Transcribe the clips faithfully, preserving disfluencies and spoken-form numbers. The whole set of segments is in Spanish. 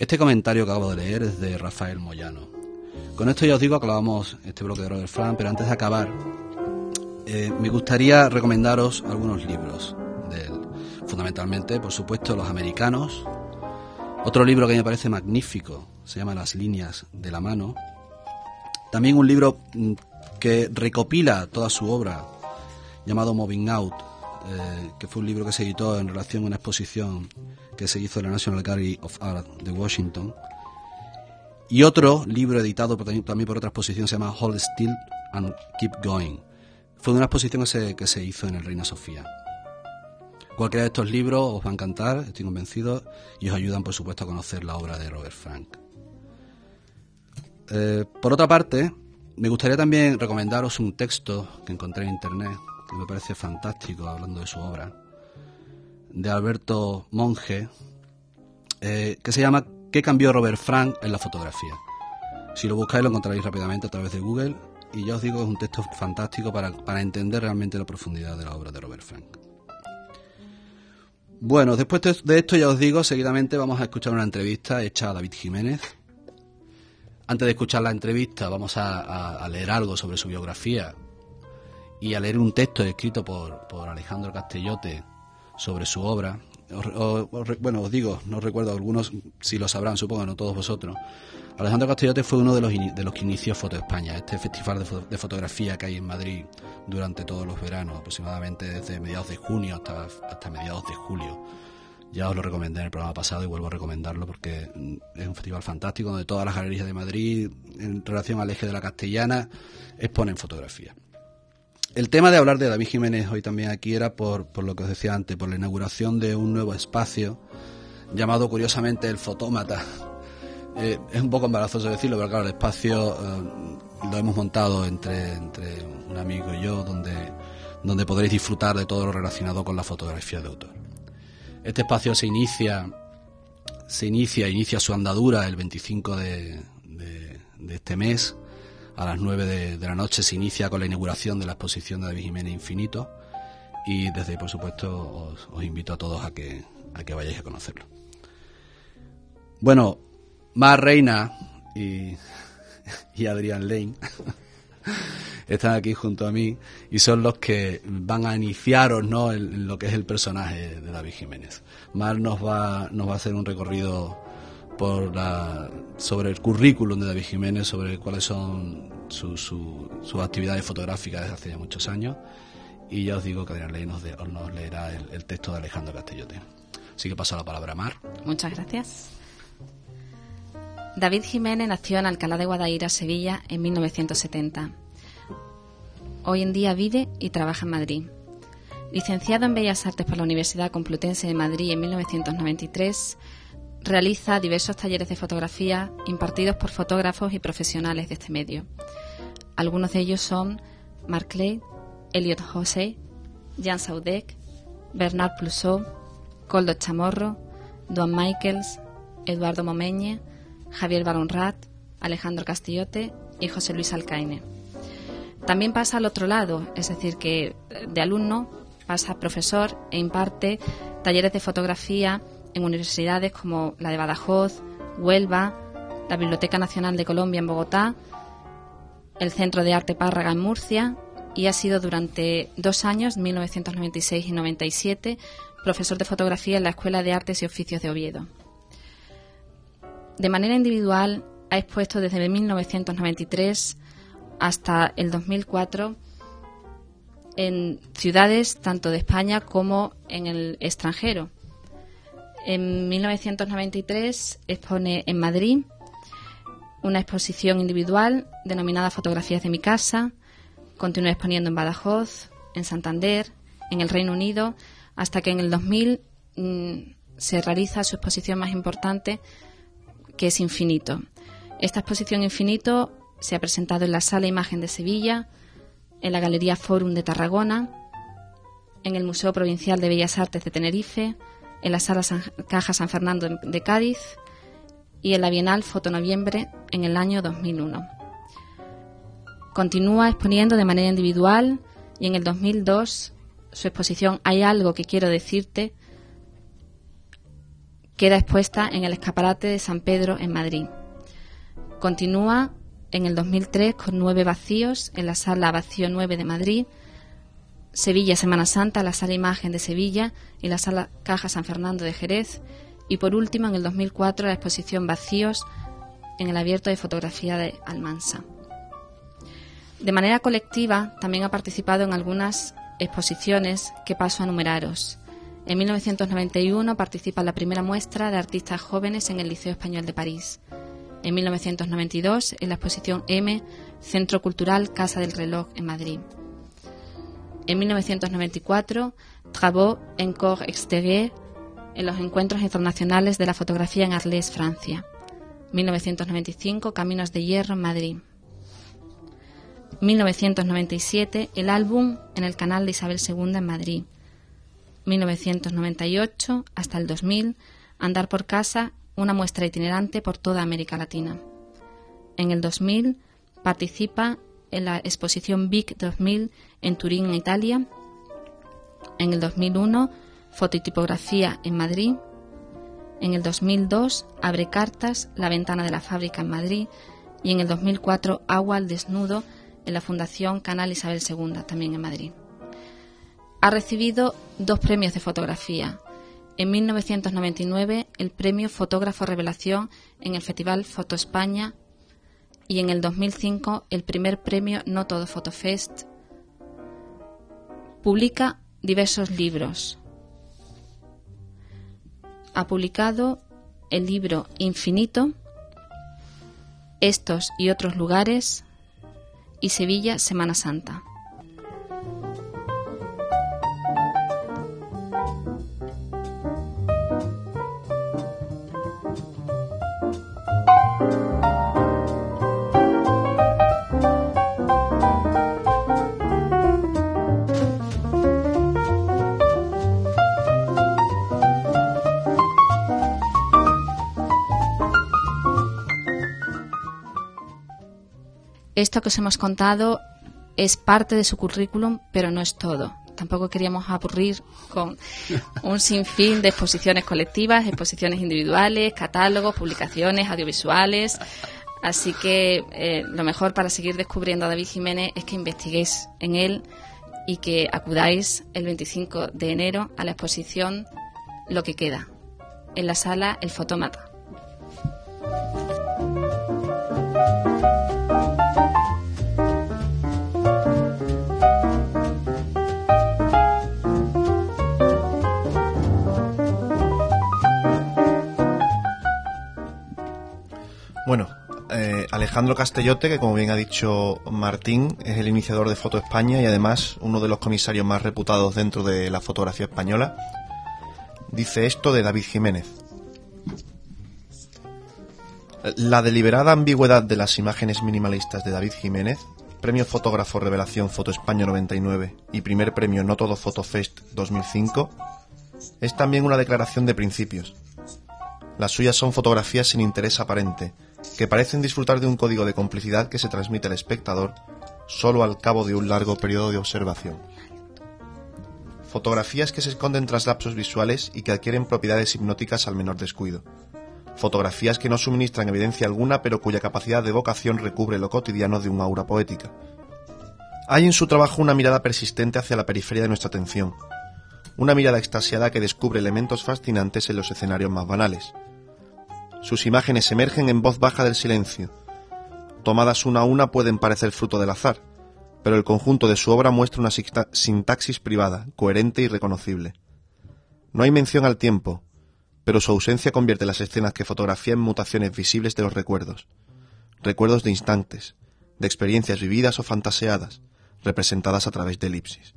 Este comentario que acabo de leer es de Rafael Moyano. Con esto ya os digo, acabamos este bloque de Robert Frank, pero antes de acabar, eh, me gustaría recomendaros algunos libros de él. Fundamentalmente, por supuesto, Los Americanos. Otro libro que me parece magnífico se llama Las líneas de la mano. También un libro que recopila toda su obra, llamado Moving Out, eh, que fue un libro que se editó en relación a una exposición que se hizo en la National Gallery of Art de Washington. Y otro libro editado por, también por otra exposición se llama Hold Still and Keep Going. Fue de una exposición que se, que se hizo en el Reina Sofía. Cualquiera de estos libros os va a encantar, estoy convencido, y os ayudan, por supuesto, a conocer la obra de Robert Frank. Eh, por otra parte, me gustaría también recomendaros un texto que encontré en internet, que me parece fantástico, hablando de su obra, de Alberto Monge, eh, que se llama ¿Qué cambió Robert Frank en la fotografía? Si lo buscáis lo encontraréis rápidamente a través de Google, y ya os digo que es un texto fantástico para, para entender realmente la profundidad de la obra de Robert Frank. Bueno, después de esto ya os digo, seguidamente vamos a escuchar una entrevista hecha a David Jiménez. Antes de escuchar la entrevista vamos a, a, a leer algo sobre su biografía y a leer un texto escrito por, por Alejandro Castellote sobre su obra. O, o, o, bueno, os digo, no recuerdo, algunos si lo sabrán, supongo, no todos vosotros. Alejandro Castellote fue uno de los, de los que inició Foto España, este festival de, fo de fotografía que hay en Madrid durante todos los veranos, aproximadamente desde mediados de junio hasta, hasta mediados de julio. Ya os lo recomendé en el programa pasado y vuelvo a recomendarlo porque es un festival fantástico donde todas las galerías de Madrid, en relación al eje de la Castellana, exponen fotografía. El tema de hablar de David Jiménez hoy también aquí era por, por lo que os decía antes, por la inauguración de un nuevo espacio llamado curiosamente El Fotómata. Eh, es un poco embarazoso decirlo, pero claro, el espacio eh, lo hemos montado entre, entre un amigo y yo, donde, donde podréis disfrutar de todo lo relacionado con la fotografía de autor. Este espacio se inicia, se inicia, inicia su andadura el veinticinco de, de, de este mes. A las nueve de, de la noche se inicia con la inauguración de la exposición de David Jiménez Infinito. Y desde, por supuesto, os, os invito a todos a que, a que vayáis a conocerlo. Bueno, Mar Reina y, y Adrián Lane están aquí junto a mí y son los que van a iniciaros, ¿no?, en, en lo que es el personaje de David Jiménez. Mar nos va, nos va a hacer un recorrido por la, sobre el currículum de David Jiménez, sobre cuáles son sus su, su actividades fotográficas desde hace ya muchos años, y ya os digo que Adrián Lane nos, de, nos leerá el, el texto de Alejandro Castellote. Así que paso la palabra a Mar. Muchas gracias. David Jiménez nació en Alcalá de Guadaira, Sevilla, en mil novecientos setenta. Hoy en día vive y trabaja en Madrid. Licenciado en Bellas Artes por la Universidad Complutense de Madrid en mil novecientos noventa y tres, realiza diversos talleres de fotografía impartidos por fotógrafos y profesionales de este medio. Algunos de ellos son Marc Clay, Elliot José, Jan Saudek, Bernard Plusseau, Koldo Chamorro, Duane Michaels, Eduardo Momeñe, Javier Baronrat, Alejandro Castellote y José Luis Alcaine. También pasa al otro lado, es decir, que de alumno pasa a profesor e imparte talleres de fotografía en universidades como la de Badajoz, Huelva, la Biblioteca Nacional de Colombia en Bogotá, el Centro de Arte Párraga en Murcia, y ha sido durante dos años, mil novecientos noventa y seis y noventa y siete, profesor de fotografía en la Escuela de Artes y Oficios de Oviedo. De manera individual ha expuesto desde mil novecientos noventa y tres hasta el dos mil cuatro en ciudades tanto de España como en el extranjero. En mil novecientos noventa y tres expone en Madrid una exposición individual denominada Fotografías de mi casa. Continúa exponiendo en Badajoz, en Santander, en el Reino Unido, hasta que en el dos mil mmm, se realiza su exposición más importante, que es Infinito. Esta exposición Infinito se ha presentado en la Sala Imagen de Sevilla, en la Galería Forum de Tarragona, en el Museo Provincial de Bellas Artes de Tenerife, en la Sala San, Caja San Fernando de Cádiz y en la Bienal Fotonoviembre en el año dos mil uno. Continúa exponiendo de manera individual y en el dos mil dos su exposición Hay algo que quiero decirte, queda expuesta en el escaparate de San Pedro en Madrid. Continúa en el dos mil tres con nueve vacíos en la sala Vacío nueve de Madrid, Sevilla Semana Santa, la sala Imagen de Sevilla y la sala Caja San Fernando de Jerez, y por último en el dos mil cuatro la exposición Vacíos en el abierto de fotografía de Almansa. De manera colectiva también ha participado en algunas exposiciones que paso a numeraros. En mil novecientos noventa y uno participa en la primera muestra de artistas jóvenes en el Liceo Español de París. En mil novecientos noventa y dos en la exposición M, Centro Cultural Casa del Reloj en Madrid. En mil novecientos noventa y cuatro, Travaux en Corps Extérieur en los Encuentros Internacionales de la Fotografía en Arles, Francia. mil novecientos noventa y cinco, Caminos de Hierro en Madrid. mil novecientos noventa y siete, el álbum en el canal de Isabel segunda en Madrid. mil novecientos noventa y ocho hasta el dos mil, Andar por casa, una muestra itinerante por toda América Latina. En el dos mil participa en la exposición Vic dos mil en Turín, en Italia. En el dos mil uno, Foto y tipografía en Madrid. En el dos mil dos, Abre cartas, La ventana de la fábrica en Madrid. Y en el dos mil cuatro, Agua al desnudo en la Fundación Canal Isabel segunda, también en Madrid. Ha recibido dos premios de fotografía. En mil novecientos noventa y nueve, el premio Fotógrafo Revelación en el Festival Foto España, y en el dos mil cinco, el primer premio No Todo Fotofest. Publica diversos libros. Ha publicado el libro Infinito, Estos y otros lugares y Sevilla Semana Santa. Esto que os hemos contado es parte de su currículum, pero no es todo. Tampoco queríamos aburrir con un sinfín de exposiciones colectivas, exposiciones individuales, catálogos, publicaciones audiovisuales. Así que eh, lo mejor para seguir descubriendo a David Jiménez es que investiguéis en él y que acudáis el veinticinco de enero a la exposición Lo que queda, en la sala El Fotómata. Bueno, eh, Alejandro Castellote, que como bien ha dicho Martín, es el iniciador de Foto España y además uno de los comisarios más reputados dentro de la fotografía española, dice esto de David Jiménez. La deliberada ambigüedad de las imágenes minimalistas de David Jiménez, premio fotógrafo Revelación Foto España noventa y nueve y primer premio No Todo Fotofest dos mil cinco, es también una declaración de principios. Las suyas son fotografías sin interés aparente, que parecen disfrutar de un código de complicidad que se transmite al espectador solo al cabo de un largo periodo de observación. Fotografías que se esconden tras lapsos visuales y que adquieren propiedades hipnóticas al menor descuido. Fotografías que no suministran evidencia alguna, pero cuya capacidad de evocación recubre lo cotidiano de un aura poética. Hay en su trabajo una mirada persistente hacia la periferia de nuestra atención, una mirada extasiada que descubre elementos fascinantes en los escenarios más banales. Sus imágenes emergen en voz baja del silencio. Tomadas una a una pueden parecer fruto del azar, pero el conjunto de su obra muestra una sintaxis privada, coherente y reconocible. No hay mención al tiempo, pero su ausencia convierte las escenas que fotografía en mutaciones visibles de los recuerdos. Recuerdos de instantes, de experiencias vividas o fantaseadas, representadas a través de elipsis.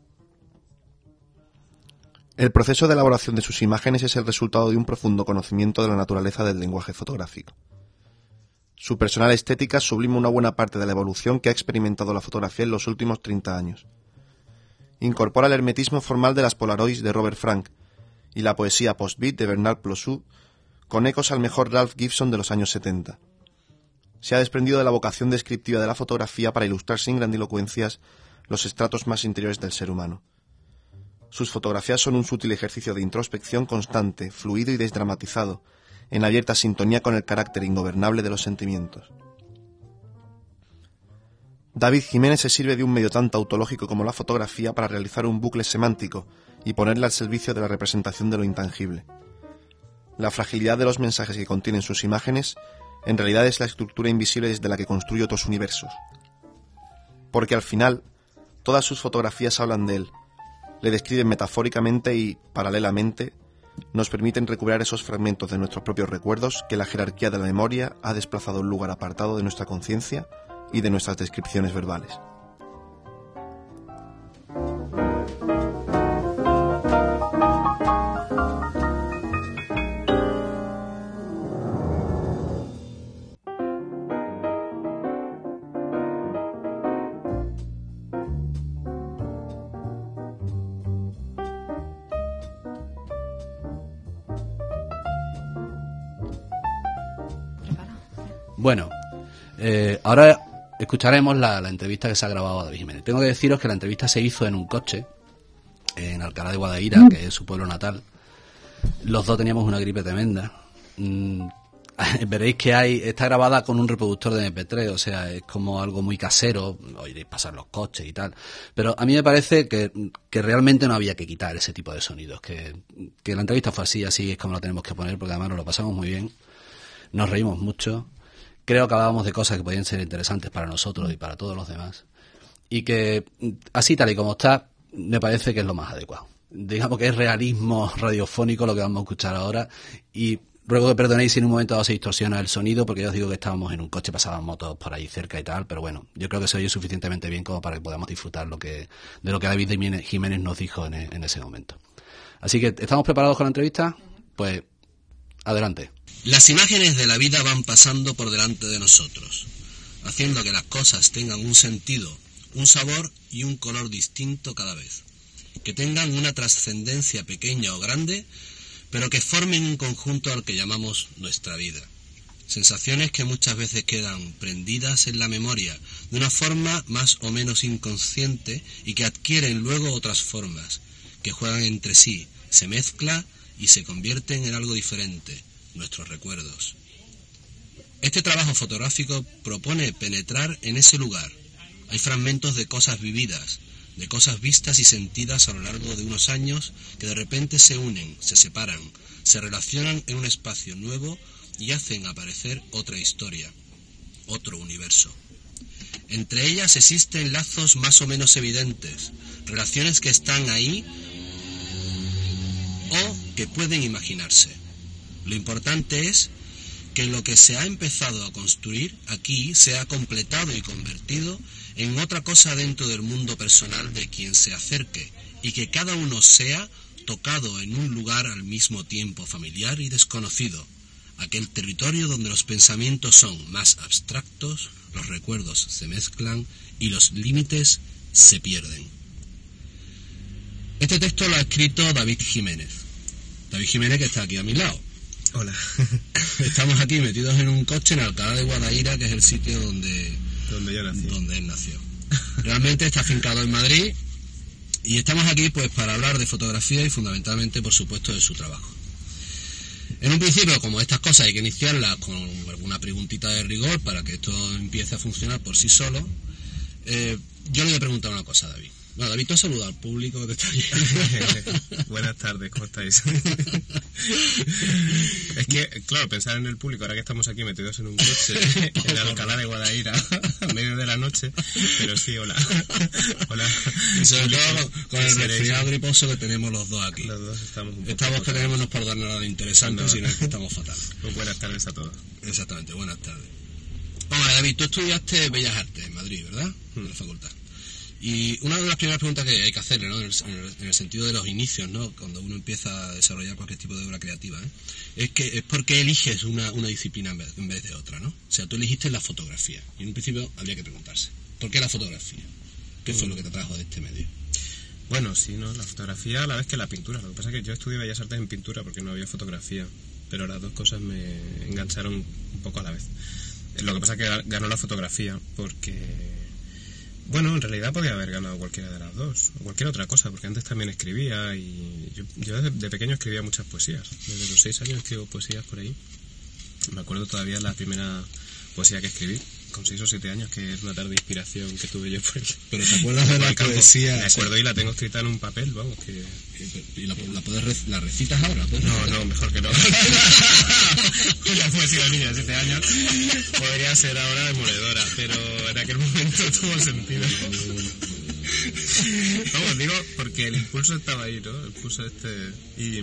El proceso de elaboración de sus imágenes es el resultado de un profundo conocimiento de la naturaleza del lenguaje fotográfico. Su personal estética sublima una buena parte de la evolución que ha experimentado la fotografía en los últimos treinta años. Incorpora el hermetismo formal de las Polaroids de Robert Frank y la poesía post-beat de Bernard Plossou, con ecos al mejor Ralph Gibson de los años setenta. Se ha desprendido de la vocación descriptiva de la fotografía para ilustrar sin grandilocuencias los estratos más interiores del ser humano. Sus fotografías son un sutil ejercicio de introspección constante, fluido y desdramatizado, en abierta sintonía con el carácter ingobernable de los sentimientos. David Jiménez se sirve de un medio tan tautológico como la fotografía para realizar un bucle semántico y ponerla al servicio de la representación de lo intangible. La fragilidad de los mensajes que contienen sus imágenes en realidad es la estructura invisible desde la que construye otros universos. Porque al final, todas sus fotografías hablan de él, le describen metafóricamente y, paralelamente, nos permiten recuperar esos fragmentos de nuestros propios recuerdos que la jerarquía de la memoria ha desplazado a un lugar apartado de nuestra conciencia y de nuestras descripciones verbales. Bueno, eh, ahora escucharemos la, la entrevista que se ha grabado a David Jiménez. Tengo que deciros que la entrevista se hizo en un coche, en Alcalá de Guadaira, que es su pueblo natal. Los dos teníamos una gripe tremenda. Mm, veréis que hay está grabada con un reproductor de eme pe tres, o sea, es como algo muy casero, oiréis pasar los coches y tal. Pero a mí me parece que, que realmente no había que quitar ese tipo de sonidos, que, que la entrevista fue así, así es como la tenemos que poner, porque además nos lo pasamos muy bien, nos reímos mucho. Creo que hablábamos de cosas que podían ser interesantes para nosotros y para todos los demás. Y que así tal y como está, me parece que es lo más adecuado. Digamos que es realismo radiofónico lo que vamos a escuchar ahora. Y ruego que perdonéis si en un momento dado se distorsiona el sonido, porque ya os digo que estábamos en un coche, pasaban motos por ahí cerca y tal. Pero bueno, yo creo que se oye suficientemente bien como para que podamos disfrutar lo que, de lo que David Jiménez nos dijo en, en ese momento. Así que, ¿estamos preparados con la entrevista? Pues, adelante. Las imágenes de la vida van pasando por delante de nosotros, haciendo que las cosas tengan un sentido, un sabor y un color distinto cada vez, que tengan una trascendencia pequeña o grande, pero que formen un conjunto al que llamamos nuestra vida. Sensaciones que muchas veces quedan prendidas en la memoria de una forma más o menos inconsciente y que adquieren luego otras formas, que juegan entre sí, se mezclan y se convierten en algo diferente. Nuestros recuerdos. Este trabajo fotográfico propone penetrar en ese lugar. Hay fragmentos de cosas vividas, de cosas vistas y sentidas a lo largo de unos años que de repente se unen, se separan, se relacionan en un espacio nuevo y hacen aparecer otra historia, otro universo. Entre ellas existen lazos más o menos evidentes, relaciones que están ahí o que pueden imaginarse. Lo importante es que lo que se ha empezado a construir aquí se ha completado y convertido en otra cosa dentro del mundo personal de quien se acerque y que cada uno sea tocado en un lugar al mismo tiempo familiar y desconocido, aquel territorio donde los pensamientos son más abstractos, los recuerdos se mezclan y los límites se pierden. Este texto lo ha escrito David Jiménez. David Jiménez, que está aquí a mi lado. Hola. Estamos aquí metidos en un coche en Alcalá de Guadaira, que es el sitio donde, donde, yo nací. donde él nació. Realmente está afincado en Madrid y estamos aquí pues para hablar de fotografía y fundamentalmente, por supuesto, de su trabajo. En un principio, como estas cosas hay que iniciarlas con alguna preguntita de rigor para que esto empiece a funcionar por sí solo, eh, yo le voy a preguntar una cosa a David. Bueno, David, tú has saludado al público que está aquí. Buenas tardes, ¿cómo estáis? Es que, claro, pensar en el público, ahora que estamos aquí metidos en un coche, en Alcalá de Guadaira, a medio de la noche, pero sí, hola. Hola. Y sobre todo con el resfriado griposo que tenemos los dos aquí. Los dos estamos un poco Estamos que tenemos no es por dar nada de interesante, no, sino es que estamos fatal. Pues buenas tardes a todos. Exactamente, buenas tardes. Vamos, David, tú estudiaste Bellas Artes en Madrid, ¿verdad? En la facultad. Y una de las primeras preguntas que hay que hacerle, ¿no? en, el, en, el, en el sentido de los inicios, ¿no? Cuando uno empieza a desarrollar cualquier tipo de obra creativa, ¿eh? es que es por qué eliges una, una disciplina en vez, en vez de otra, ¿no? O sea, tú elegiste la fotografía y en un principio habría que preguntarse, ¿por qué la fotografía? ¿Qué fue lo que te trajo de este medio? Bueno, sí, ¿no? La fotografía a la vez que la pintura. Lo que pasa es que yo estudié Bellas Artes en pintura porque no había fotografía, pero las dos cosas me engancharon un poco a la vez. Lo que pasa es que ganó la fotografía porque Bueno, en realidad podía haber ganado cualquiera de las dos, o cualquier otra cosa, porque antes también escribía y yo, yo desde de pequeño escribía muchas poesías. Desde los seis años escribo poesías por ahí. Me acuerdo todavía la primera poesía que escribí, con seis o siete años, que es una tarde de inspiración que tuve yo por... Pero ¿te acuerdas de la poesía? Me acuerdo y la tengo escrita en un papel, vamos, que... ¿Y la, la, puedes rec- la recitas ahora? ¿Puedes No, recitar? no, mejor que no. La poesía de niña de siete años podría ser ahora demoledora, pero en aquel momento tuvo sentido. Vamos, digo, porque el impulso estaba ahí, ¿no? El impulso este... Y,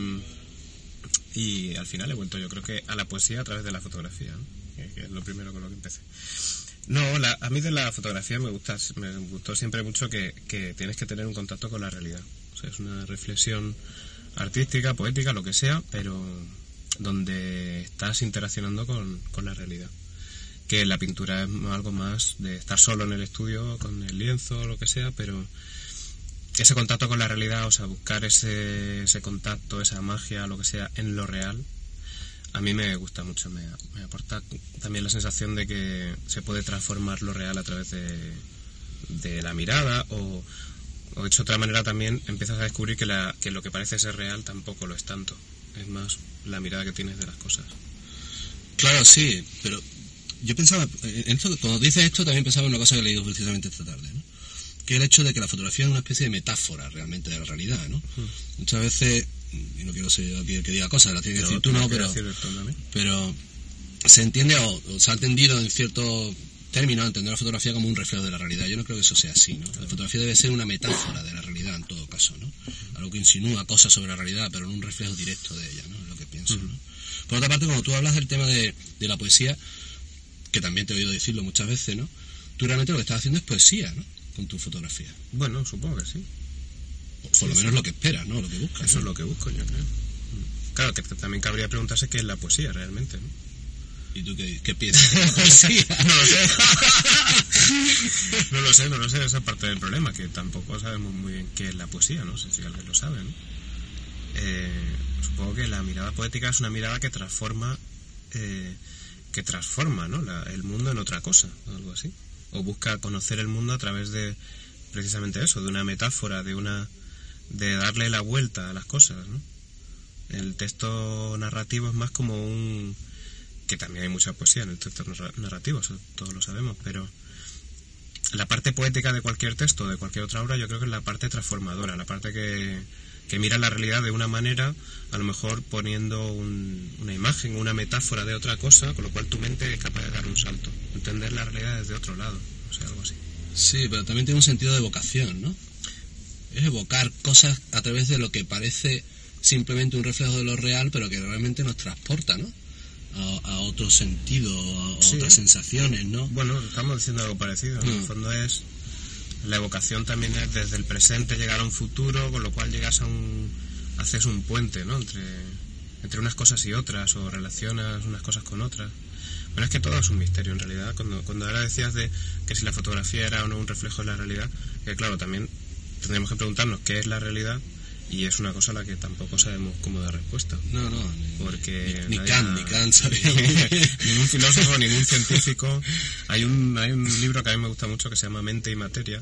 y al final he vuelto, yo creo que a la poesía a través de la fotografía, ¿no? Que es lo primero con lo que empecé. No, la, a mí de la fotografía me gusta, me gustó siempre mucho que, que tienes que tener un contacto con la realidad. O sea, es una reflexión artística, poética, lo que sea, pero donde estás interaccionando con, con la realidad. Que la pintura es algo más de estar solo en el estudio, con el lienzo o lo que sea, pero ese contacto con la realidad, o sea, buscar ese, ese contacto, esa magia, lo que sea, en lo real, a mí me gusta mucho, me, me aporta también la sensación de que se puede transformar lo real a través de, de la mirada o, o dicho de otra manera también empiezas a descubrir que, la, que lo que parece ser real tampoco lo es tanto, es más la mirada que tienes de las cosas. Claro, sí, pero yo pensaba, en esto, cuando dices esto también pensaba en una cosa que he leído precisamente esta tarde, ¿no? Que el hecho de que la fotografía es una especie de metáfora realmente de la realidad, ¿no? Mm. Muchas veces, y no quiero ser yo aquí el que diga cosas, la tienes que decir tú, no, pero, pero se entiende o, o se ha entendido en ciertos términos a entender la fotografía como un reflejo de la realidad. Yo no creo que eso sea así, ¿no? La fotografía debe ser una metáfora de la realidad en todo caso, ¿no? Algo que insinúa cosas sobre la realidad, pero no un reflejo directo de ella, ¿no? Es lo que pienso, ¿no? Por otra parte, cuando tú hablas del tema de, de la poesía, que también te he oído decirlo muchas veces, ¿no? Tú realmente lo que estás haciendo es poesía, ¿no? Con tu fotografía. Bueno, supongo que sí. Por sí, lo menos sí. Lo que esperas, ¿no? Lo que buscas. Eso ¿no? es lo que busco, yo creo. Claro, que también cabría preguntarse qué es la poesía realmente, ¿no? ¿Y tú qué, qué piensas de la poesía? No lo sé. No lo sé, no lo sé. Esa es parte del problema, que tampoco sabemos muy bien qué es la poesía, no sé si alguien lo sabe, ¿no? Eh, supongo que la mirada poética es una mirada que transforma, eh, que transforma, ¿no? La, el mundo en otra cosa, algo así. O busca conocer el mundo a través de precisamente eso, de una metáfora, de una de darle la vuelta a las cosas, ¿no? El texto narrativo es más como un... que también hay mucha poesía en el texto narrativo, eso todos lo sabemos, pero la parte poética de cualquier texto, de cualquier otra obra, yo creo que es la parte transformadora, la parte que, que mira la realidad de una manera, a lo mejor poniendo un, una imagen, una metáfora de otra cosa, con lo cual tu mente es capaz de dar un salto, entender la realidad desde otro lado, o sea, algo así. Sí, pero también tiene un sentido de evocación, ¿no? Es evocar cosas a través de lo que parece simplemente un reflejo de lo real, pero que realmente nos transporta, ¿no? A, a otro sentido, a, a sí. otras sensaciones, ¿no? Bueno, estamos diciendo algo parecido, ¿no? Mm. En el fondo es... La evocación también es desde el presente llegar a un futuro, con lo cual llegas a un... haces un puente, ¿no? Entre, entre unas cosas y otras, o relacionas unas cosas con otras. Bueno, es que todo es un misterio en realidad. Cuando, cuando ahora decías de que si la fotografía era o no un reflejo de la realidad, que claro, también tendríamos que preguntarnos qué es la realidad, y es una cosa a la que tampoco sabemos cómo dar respuesta. No, no, ni, porque ni, ni Kant, ni Kant sabía. Ningún filósofo, ningún científico. Hay un, hay un libro que a mí me gusta mucho que se llama Mente y Materia,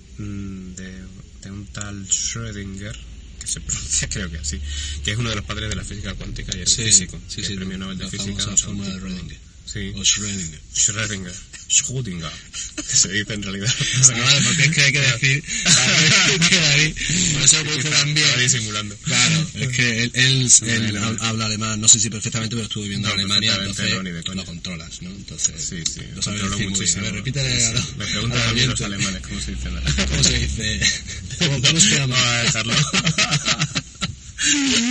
de, de un tal Schrödinger, que se pronuncia creo que así, que es uno de los padres de la física cuántica y el sí, físico, sí, que sí, el premio Nobel de Física. La fórmula de Schrödinger. Sí. O Schrödinger. Schrödinger. Schrödinger. Se dice en realidad. No, vale, porque es que hay que decir que David, por eso lo dice también. Está disimulando. Claro, es que él, él, él no, habla alemán, no sé si perfectamente, pero estuvo viviendo no, en Alemania, entonces no, lo controlas, ¿no? Entonces, sí, sí, lo sabes decir muy bien. A ver, repítale sí, a, me preguntan a, a mí los alemanes cómo se dice. ¿Cómo se dice? ¿Cómo, cómo se llama? Vamos a dejarlo.